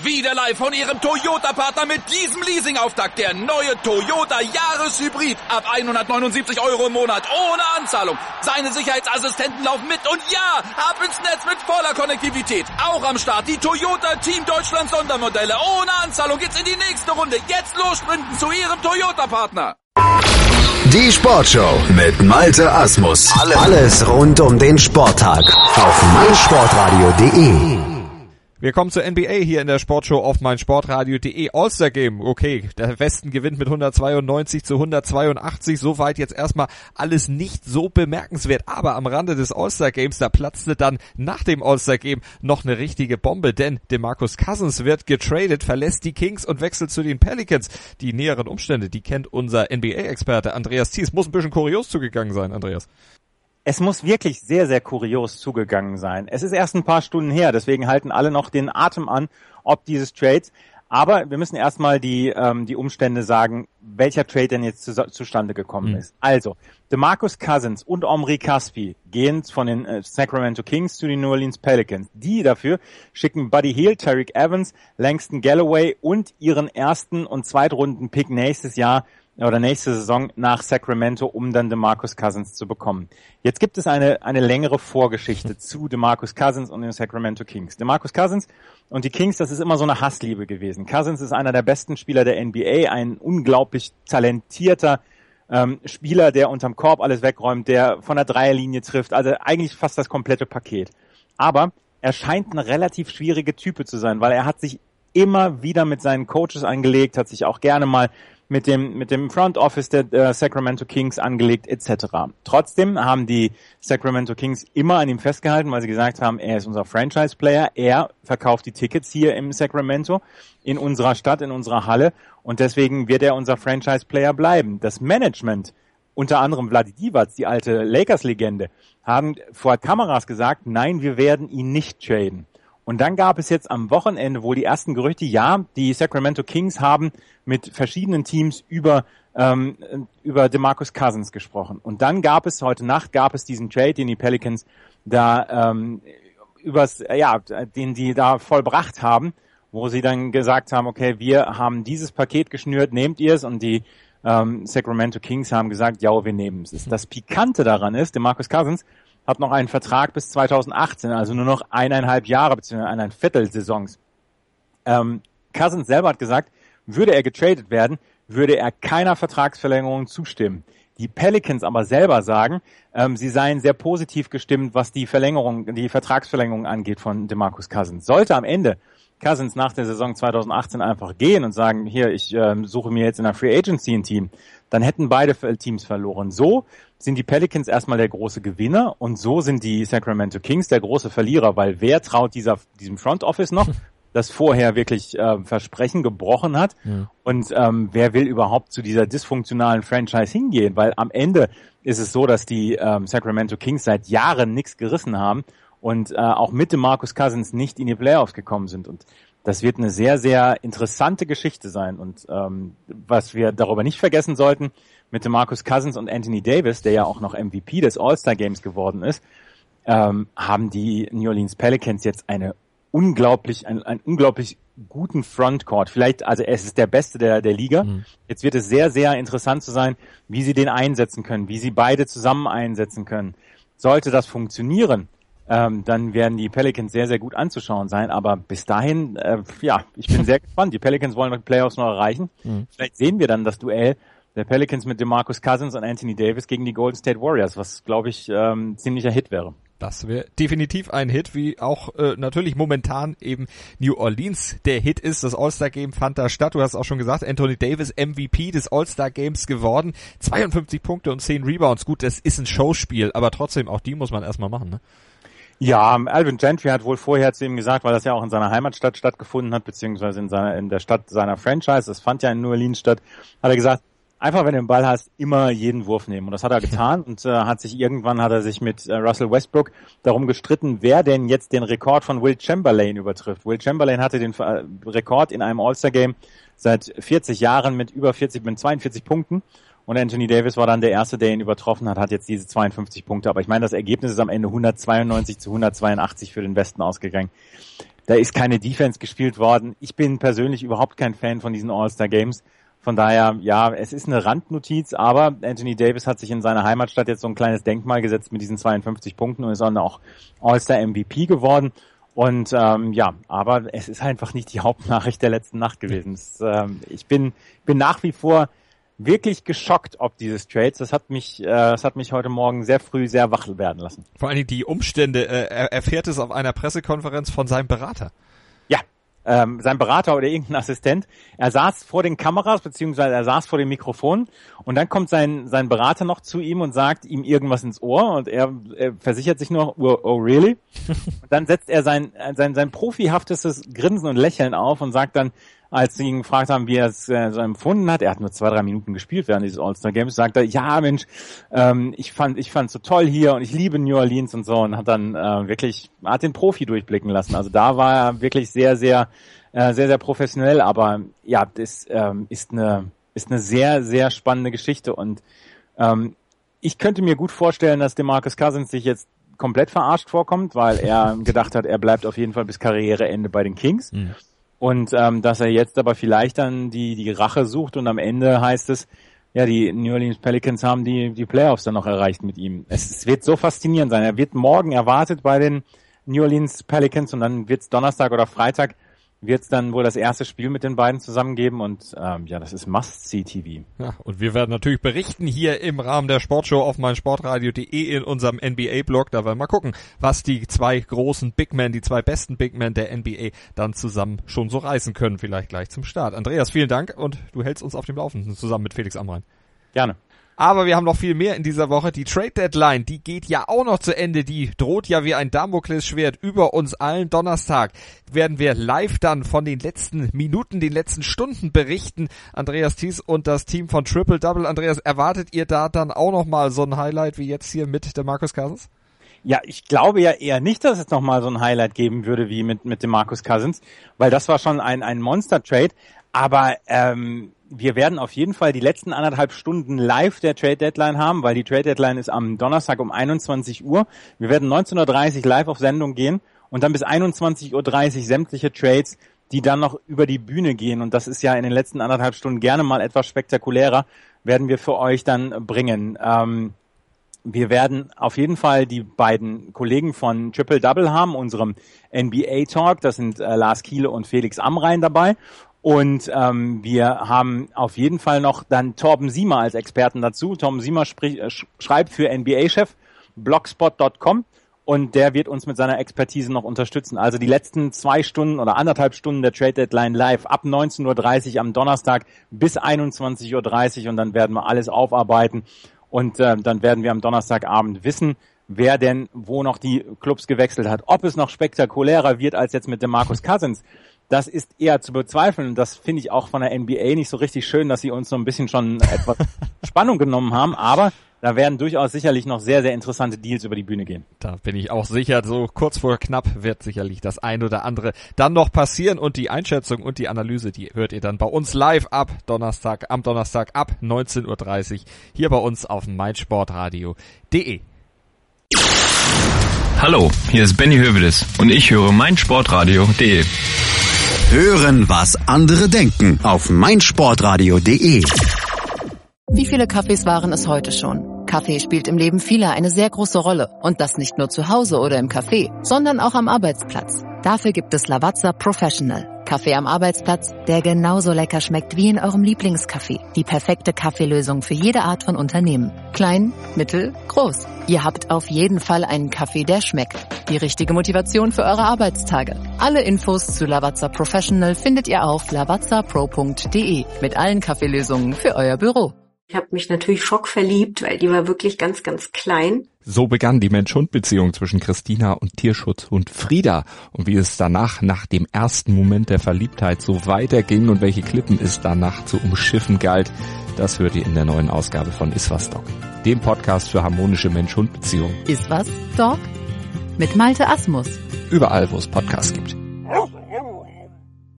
Wieder live von Ihrem Toyota-Partner mit diesem Leasing-Auftakt. Der neue Toyota Jahreshybrid. Ab 179 € im Monat. Ohne Anzahlung. Seine Sicherheitsassistenten laufen mit. Und ja, ab ins Netz mit voller Konnektivität. Auch am Start die Toyota Team Deutschland Sondermodelle. Ohne Anzahlung geht's in die nächste Runde. Jetzt los sprinten zu Ihrem Toyota-Partner. Die Sportshow mit Malte Asmus. Alles rund um den Sporttag auf meinsportradio.de. Wir kommen zur NBA hier in der Sportshow auf meinsportradio.de. All-Star Game, okay, der Westen gewinnt mit 192-182, soweit jetzt erstmal alles nicht so bemerkenswert, aber am Rande des All-Star Games, da platzte dann nach dem All-Star Game noch eine richtige Bombe, denn DeMarcus Cousins wird getradet, verlässt die Kings und wechselt zu den Pelicans. Die näheren Umstände, die kennt unser NBA-Experte Andreas Thies. Muss ein bisschen kurios zugegangen sein, Andreas. Es muss wirklich sehr, sehr kurios zugegangen sein. Es ist erst ein paar Stunden her, deswegen halten alle noch den Atem an, ob dieses Trades. Aber wir müssen erstmal die Umstände sagen, welcher Trade denn jetzt zustande gekommen ist. Also, DeMarcus Cousins und Omri Caspi gehen von den Sacramento Kings zu den New Orleans Pelicans. Die dafür schicken Buddy Hield, Tariq Evans, Langston Galloway und ihren ersten und Zweitrunden-Pick nächstes Jahr oder nächste Saison nach Sacramento, um dann DeMarcus Cousins zu bekommen. Jetzt gibt es eine längere Vorgeschichte zu DeMarcus Cousins und den Sacramento Kings. DeMarcus Cousins und die Kings, das ist immer so eine Hassliebe gewesen. Cousins ist einer der besten Spieler der NBA, ein unglaublich talentierter Spieler, der unterm Korb alles wegräumt, der von der Dreierlinie trifft, also eigentlich fast das komplette Paket. Aber er scheint eine relativ schwierige Type zu sein, weil er hat sich immer wieder mit seinen Coaches angelegt, hat sich auch gerne mal mit dem Front Office der Sacramento Kings angelegt etc. Trotzdem haben die Sacramento Kings immer an ihm festgehalten, weil sie gesagt haben, er ist unser Franchise-Player, er verkauft die Tickets hier im Sacramento, in unserer Stadt, in unserer Halle und deswegen wird er unser Franchise-Player bleiben. Das Management, unter anderem Vlade Divac, die alte Lakers-Legende, haben vor Kameras gesagt, nein, wir werden ihn nicht traden. Und dann gab es jetzt am Wochenende wohl die ersten Gerüchte, ja, die Sacramento Kings haben mit verschiedenen Teams über DeMarcus Cousins gesprochen. Und dann heute Nacht gab es diesen Trade, den die Pelicans da den die da vollbracht haben, wo sie dann gesagt haben, okay, wir haben dieses Paket geschnürt, nehmt ihr es? Und die Sacramento Kings haben gesagt, ja, wir nehmen es. Das Pikante daran ist, DeMarcus Cousins hat noch einen Vertrag bis 2018, also nur noch 1,5 Jahre bzw. 1 Viertelsaisons. Cousins selber hat gesagt, würde er getradet werden, würde er keiner Vertragsverlängerung zustimmen. Die Pelicans aber selber sagen, sie seien sehr positiv gestimmt, was die Vertragsverlängerung angeht von DeMarcus Cousins. Sollte am Ende Cousins nach der Saison 2018 einfach gehen und sagen, hier, ich suche mir jetzt in der Free Agency ein Team, dann hätten beide Teams verloren. So sind die Pelicans erstmal der große Gewinner und so sind die Sacramento Kings der große Verlierer, weil wer traut diesem Front Office noch, das vorher wirklich Versprechen gebrochen hat und wer will überhaupt zu dieser dysfunktionalen Franchise hingehen, weil am Ende ist es so, dass die Sacramento Kings seit Jahren nichts gerissen haben und auch mit DeMarcus Cousins nicht in die Playoffs gekommen sind und das wird eine sehr, sehr interessante Geschichte sein und was wir darüber nicht vergessen sollten, mit DeMarcus Cousins und Anthony Davis, der ja auch noch MVP des All-Star Games geworden ist, haben die New Orleans Pelicans jetzt einen unglaublich guten Frontcourt. Vielleicht, also es ist der beste der Liga. Jetzt wird es sehr, sehr interessant zu sein, wie sie den einsetzen können, wie sie beide zusammen einsetzen können. Sollte das funktionieren, dann werden die Pelicans sehr, sehr gut anzuschauen sein. Aber bis dahin, ich bin sehr gespannt. Die Pelicans wollen die Playoffs noch erreichen. Vielleicht sehen wir dann das Duell der Pelicans mit DeMarcus Cousins und Anthony Davis gegen die Golden State Warriors, was, glaube ich, ziemlicher Hit wäre. Das wäre definitiv ein Hit, wie auch natürlich momentan eben New Orleans der Hit ist. Das All-Star-Game fand da statt. Du hast auch schon gesagt, Anthony Davis MVP des All-Star-Games geworden. 52 Punkte und 10 Rebounds. Gut, das ist ein Showspiel, aber trotzdem, auch die muss man erstmal machen, ne? Ja, Alvin Gentry hat wohl vorher zu ihm gesagt, weil das ja auch in seiner Heimatstadt stattgefunden hat, beziehungsweise in der Stadt seiner Franchise, das fand ja in New Orleans statt, hat er gesagt, einfach, wenn du den Ball hast, immer jeden Wurf nehmen. Und das hat er getan und hat er sich mit Russell Westbrook darum gestritten, wer denn jetzt den Rekord von Wilt Chamberlain übertrifft. Wilt Chamberlain hatte den Rekord in einem All-Star-Game seit 40 Jahren mit 42 Punkten. Und Anthony Davis war dann der Erste, der ihn übertroffen hat jetzt diese 52 Punkte. Aber ich meine, das Ergebnis ist am Ende 192-182 für den Westen ausgegangen. Da ist keine Defense gespielt worden. Ich bin persönlich überhaupt kein Fan von diesen All-Star-Games. Von daher, ja, es ist eine Randnotiz, aber Anthony Davis hat sich in seiner Heimatstadt jetzt so ein kleines Denkmal gesetzt mit diesen 52 Punkten und ist dann auch All-Star-MVP geworden. Und aber es ist einfach nicht die Hauptnachricht der letzten Nacht gewesen. Ich bin nach wie vor wirklich geschockt ob dieses Trades. Das hat mich heute Morgen sehr früh sehr wach werden lassen. Vor allen Dingen die Umstände, er erfährt es auf einer Pressekonferenz von seinem Berater. Ja, sein Berater oder irgendein Assistent. Er saß vor den Kameras, beziehungsweise er saß vor dem Mikrofon und dann kommt sein Berater noch zu ihm und sagt ihm irgendwas ins Ohr und er versichert sich nur, oh really? Und dann setzt er sein profihaftestes Grinsen und Lächeln auf und sagt dann, als sie ihn gefragt haben, wie er es so empfunden hat, er hat nur 2-3 Minuten gespielt während dieses All-Star-Games, sagt er, ja Mensch, ich fand's so toll hier und ich liebe New Orleans und so und hat dann hat den Profi durchblicken lassen. Also da war er wirklich sehr, sehr professionell, aber ja, das ist eine sehr, sehr spannende Geschichte und ich könnte mir gut vorstellen, dass DeMarcus Cousins sich jetzt komplett verarscht vorkommt, weil er gedacht hat, er bleibt auf jeden Fall bis Karriereende bei den Kings. Mhm. Und dass er jetzt aber vielleicht dann die Rache sucht und am Ende heißt es, ja, die New Orleans Pelicans haben die Playoffs dann noch erreicht mit ihm. Es wird so faszinierend sein. Er wird morgen erwartet bei den New Orleans Pelicans und dann wird es Donnerstag oder Freitag wird es dann wohl das erste Spiel mit den beiden zusammengeben und das ist Must-See-TV. Ja, und wir werden natürlich berichten hier im Rahmen der Sportshow auf meinsportradio.de in unserem NBA-Blog. Da werden wir mal gucken, was die zwei großen Big Men, die zwei besten Big Men der NBA dann zusammen schon so reißen können, vielleicht gleich zum Start. Andreas, vielen Dank und du hältst uns auf dem Laufenden zusammen mit Felix Amrain. Gerne. Aber wir haben noch viel mehr in dieser Woche. Die Trade Deadline, die geht ja auch noch zu Ende. Die droht ja wie ein Damoklesschwert über uns allen. Donnerstag werden wir live dann von den letzten Minuten, den letzten Stunden berichten. Andreas Thies und das Team von Triple Double. Andreas, erwartet ihr da dann auch noch mal so ein Highlight wie jetzt hier mit DeMarcus Cousins? Ja, ich glaube ja eher nicht, dass es noch mal so ein Highlight geben würde wie mit DeMarcus Cousins, weil das war schon ein Monster-Trade. Aber wir werden auf jeden Fall die letzten 1,5 Stunden live der Trade Deadline haben, weil die Trade Deadline ist am Donnerstag um 21 Uhr. Wir werden 19.30 Uhr live auf Sendung gehen und dann bis 21.30 Uhr sämtliche Trades, die dann noch über die Bühne gehen. Und das ist ja in den letzten 1,5 Stunden gerne mal etwas spektakulärer, werden wir für euch dann bringen. Wir werden auf jeden Fall die beiden Kollegen von Triple Double haben, unserem NBA Talk. Das sind Lars Kiele und Felix Amrain dabei. Und wir haben auf jeden Fall noch dann Torben Siemer als Experten dazu. Torben Siemer schreibt für NBA-Chef blogspot.com und der wird uns mit seiner Expertise noch unterstützen. Also die letzten 2 Stunden oder 1,5 Stunden der Trade Deadline live ab 19.30 Uhr am Donnerstag bis 21.30 Uhr und dann werden wir alles aufarbeiten und dann werden wir am Donnerstagabend wissen, wer denn wo noch die Clubs gewechselt hat. Ob es noch spektakulärer wird als jetzt mit DeMarcus Cousins, das ist eher zu bezweifeln. Das finde ich auch von der NBA nicht so richtig schön, dass sie uns so ein bisschen schon etwas Spannung genommen haben. Aber da werden durchaus sicherlich noch sehr, sehr interessante Deals über die Bühne gehen. Da bin ich auch sicher, so kurz vor knapp wird sicherlich das ein oder andere dann noch passieren. Und die Einschätzung und die Analyse, die hört ihr dann bei uns live am Donnerstag ab 19.30 Uhr hier bei uns auf meinsportradio.de. Hallo, hier ist Benny Hövedes und ich höre meinsportradio.de. Hören, was andere denken auf meinsportradio.de. Wie viele Kaffees waren es heute schon? Kaffee spielt im Leben vieler eine sehr große Rolle. Und das nicht nur zu Hause oder im Café, sondern auch am Arbeitsplatz. Dafür gibt es Lavazza Professional. Kaffee am Arbeitsplatz, der genauso lecker schmeckt wie in eurem Lieblingscafé. Die perfekte Kaffeelösung für jede Art von Unternehmen. Klein, mittel, groß. Ihr habt auf jeden Fall einen Kaffee, der schmeckt. Die richtige Motivation für eure Arbeitstage. Alle Infos zu Lavazza Professional findet ihr auf lavazzapro.de mit allen Kaffeelösungen für euer Büro. Ich habe mich natürlich schockverliebt, weil die war wirklich ganz, ganz klein. So begann die Mensch-Hund-Beziehung zwischen Christina und Tierschutzhund Frieda. Und wie es danach, nach dem ersten Moment der Verliebtheit, so weiterging und welche Klippen es danach zu umschiffen galt, das hört ihr in der neuen Ausgabe von Iswas Dog, dem Podcast für harmonische Mensch-Hund-Beziehungen. Iswas Dog? Mit Malte Asmus. Überall, wo es Podcasts gibt.